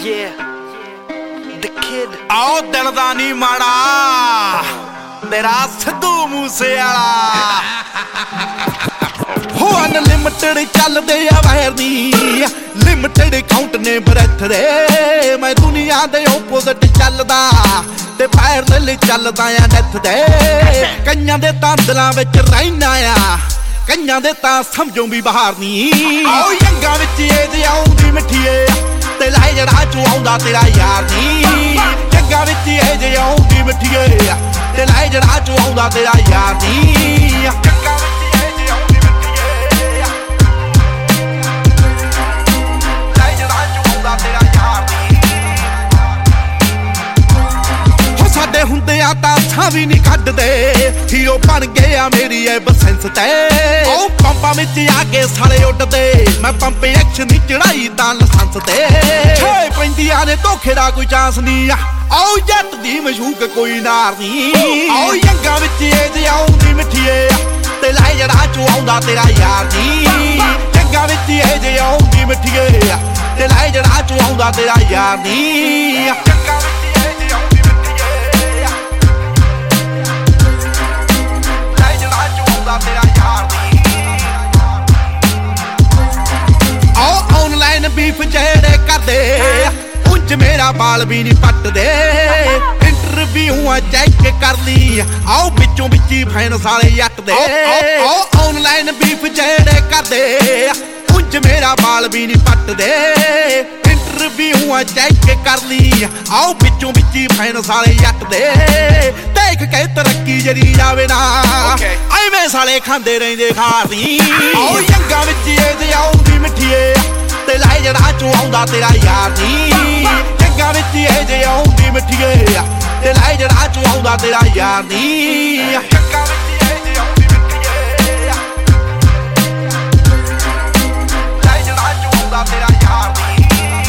आओ दिल दा नी माड़ा तेरा सिद्धू मूसेवाला हो अनलिमिटेड चलदे आ वैर नी लिमिटेड काउंट ने ब्रैथ दे मैं दुनिया दे ओपोजिट चलदा ते पैरल चलदा आ डेथ दे कईयां दे तां दिलां विच रहिना आ कईयां दे तां समझों भी बाहर नी आओ यंगां विच ए आउंदी मिठीए ते लाई जड़ा चो आउंदा तेरा यार नी यंगां विच ए आउंदी मिठीए ते लाई जड़ा चो आउंदा तेरा यार नी ਹੁੰਦੇ ਆ ਤਾਂ ਸਾਂ ਵੀ ਨਹੀਂ ਕੱਢਦੇ ਹੀਰੋ ਬਣ ਗਏ ਆ ਮੇਰੀ ਐ ਬਸੈਂਸ ਤੇ ਉਹ ਪੰਪਾਂ ਵਿੱਚ ਆ ਕੇ ਸਾਲੇ ਉੱਡਦੇ ਮੈਂ ਪੰਪ ਐਕਸ਼ਨ ਦੀ ਚੜਾਈ ਤਾਂ ਲਾਇਸੈਂਸ ਤੇ ਛੇ ਪੈਂਦੀਆਂ ਨੇ ਧੋਖੇ ਦਾ ਕੋਈ ਚਾਂਸ ਨਹੀਂ ਆ ਆਓ ਜੱਟ ਦੀ ਮਸ਼ੂਕ ਕੋਈ ਨਾਰ ਨਹੀਂ ਆਓ ਯੰਗਾਂ ਵਿੱਚ ਇਹ ਆਉਂਦੀ ਮਿੱਠੀਏ ਤੇ ਲਾਈ ਜੜਾ ਚੋ ਆਉਂਦਾ ਤੇਰਾ ਯਾਰ ਨਹੀਂ ਯੰਗਾਂ ਵਿੱਚ ਇਹ ਆਉਂਦੀ ਮਿੱਠੀਏ ਤੇ ਲਾਈ ਜੜਾ ਚੋ ਆਉਂਦਾ ਤੇਰਾ ਯਾਰ ਨਹੀਂ बीफ जेड़े करदे उंज मेरा बाल भी नहीं पटदे इंटरव्यू चेक कर ली आओ बिचों बिची फैन सारे जट दे ऑनलाइन बीफ जेड़े करदे उंज मेरा बाल भी नहीं पटदे इंटरव्यू चेक कर ली आओ बिचों बिची फैन सारे जट दे देख के तरक्की जरी जावे ना एवें साले खांदे रहिंदे खार नी आओ यंगां विच ए आउंदी मिठीए ते लाई जड़ा चो आउंदा तेरा यार नी यंगां विच ए आउंदी मिठीए ते लाई जड़ा चो आउंदा तेरा यार नी यंगां विच ए आउंदी मिठीए लाई जड़ा चो आउंदा तेरा यार नी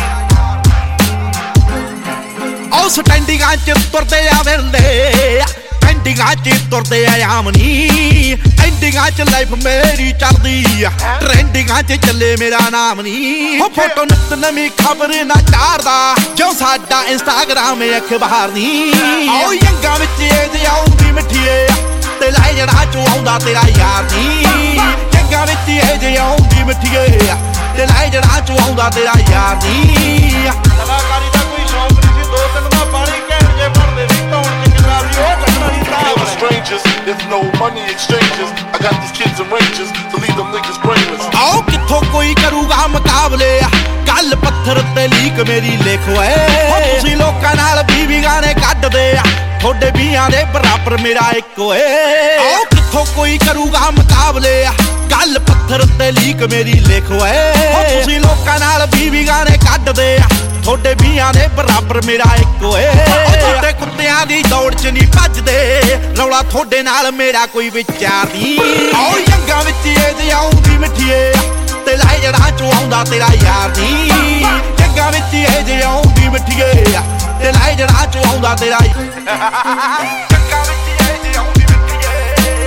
ओ स्टैंडिंगां च तुरदे आ वेंदे एंडिंगां च तुरदे आ आमनी एंडिंगां च लाइफ मेरी चलदी ट्रेंडिंगां च चले मेरा नाम नी हो फोटो नित नवी खबर ना चारदा जो साडा इंस्टाग्राम अखबार नी आओ यंगां विच ए आउंदी मिठीए ते लाई जड़ा चो आउंदा तेरा यार नी यंगां विच ए आउंदी मिठीए ते लाई जड़ा चो आउंदा तेरा यार नी कलाकारी दा कोई शौक नहीं सी दो तीन दा पानी कहण जे भरदे सी धौण च किला सी ओ कटना नी strangers, there's no money exchanges. I got these kids in ranges to leave them niggas brainless. आओ किथों कोई करूगा मुकाबले गल पत्थर ते लीक मेरी लिखो है तुसी लोकां नाल 20 गाने कड्डदे थोड़े 20 दे बराबर मेरा एक होए आओ किथों कोई करूगा मुकाबले गल पत्थर ते लीक मेरी लिखो है तुसी लोकां नाल 20 गाने कड्डदे थोड़े 20 दे बराबर मेरा एक होए थोड़े कुत्तियां दी दौड़ च नहीं भजदे रौला थोड़े नाल मेरा कोई विचार नहीं आओ यंगां विच ए आउंदी मिठीए ते लाई जड़ा चो आउंदा तेरा यार नी यंगां विच ए आउंदी मिठीए ते लाई जड़ा चो आउंदा तेरा यंगां विच ए आउंदी मिठीए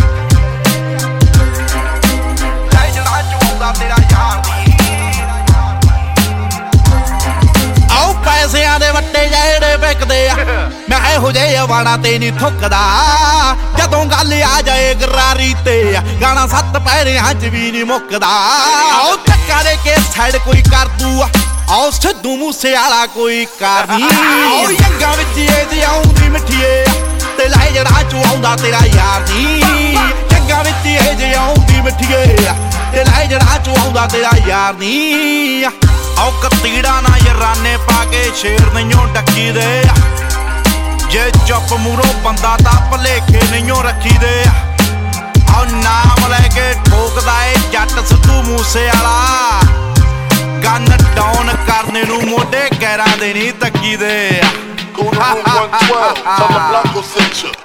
लाई जड़ा चो आउंदा तेरा यार नी पैसियां दे वट्टे जेड़े विकदे मैं इहो जेहे वाणा ते नहीं थुकदा जदों गल आ जाए गरारी ते गाना 7 पैरियां च भी नहीं मुकदा आओ धक्का दे के साइड कोई कर दू आओ सिद्धू मूसेवाला कोई कर नी आओ यंगां विच ए आउंदी मिठीए ते लाई जड़ा चो आउंदा तेरा यार नी यंगां विच ए आउंदी मिठीए ते लाई जड़ा चो आउंदा तेरा यार नी आओ कतीड़ा ना यराने पाके शेर नहीं डकी दे जे चुप मूरों बंदा ता भलेखे नहीं रखी दे आओ नाम लैके ठोकदा ए जट सिद्धू मूसेवाला गन डाउन करने नू मोढे गैरां दे नहीं तकी दे Go to room 112, tell the Blanco sent you.